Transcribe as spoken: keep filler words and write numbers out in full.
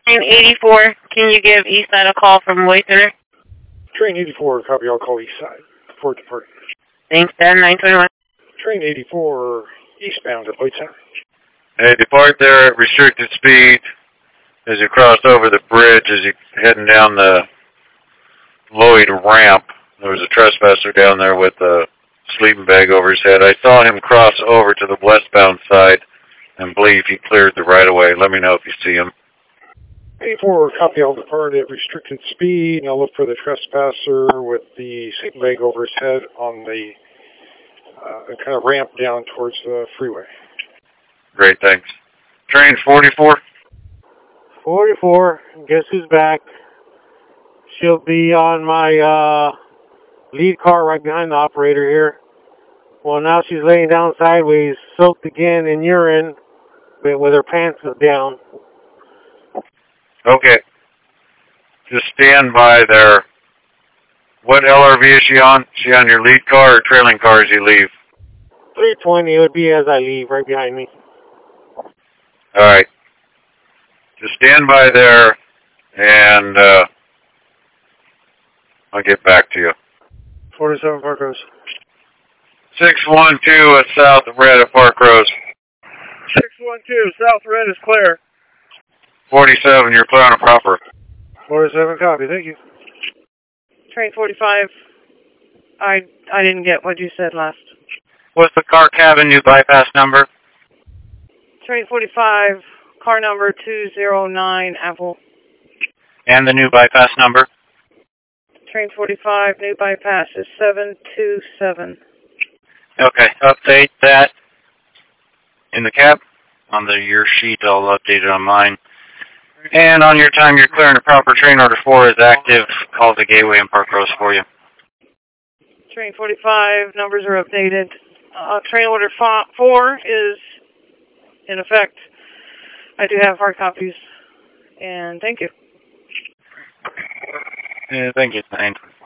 Train eighty-four, can you give Eastside a call from Lloyd Center? Train eighty-four, copy, I'll call Eastside. Report depart. Thanks, Ben, nine twenty-one. Train eighty-four, eastbound at Lloyd Center. Hey, depart there at restricted speed as you cross over the bridge as you're heading down the Lloyd ramp. There was a trespasser down there with a sleeping bag over his head. I saw him cross over to the westbound side and believe he cleared the right-of-way. Let me know if you see him. eighty-four, copy, I'll depart at restricted speed, and I'll look for the trespasser with the sleeping bag over his head on the uh, kind of ramp down towards the freeway. Great, thanks. Train forty-four? forty-four, guess who's back? She'll be on my uh, lead car right behind the operator here. Well, now she's laying down sideways, soaked again in urine, but with her pants down. Okay. Just stand by there. What L R V is she on? Is she on your lead car or trailing car as you leave? three twenty, it would be as I leave, right behind me. All right. Just stand by there, and uh, I'll get back to you. forty-seven Park Rose. six one two at South Red at Park Rose. six one two, South Red is clear. forty-seven, you're clear on a proper. forty-seven, copy, thank you. Train forty-five, I I didn't get what you said last. What's the car cabin new bypass number? Train forty-five, car number two zero nine, Apple. And the new bypass number? Train forty-five, new bypass is seven two seven. Okay, update that in the cab. On the your sheet, I'll update it on mine. And on your time you're clearing a proper train order four is active. Call the gateway in Park Rose for you. Train forty-five, numbers are updated. Uh, train order four is in effect. I do have hard copies. And thank you. Yeah, thank you.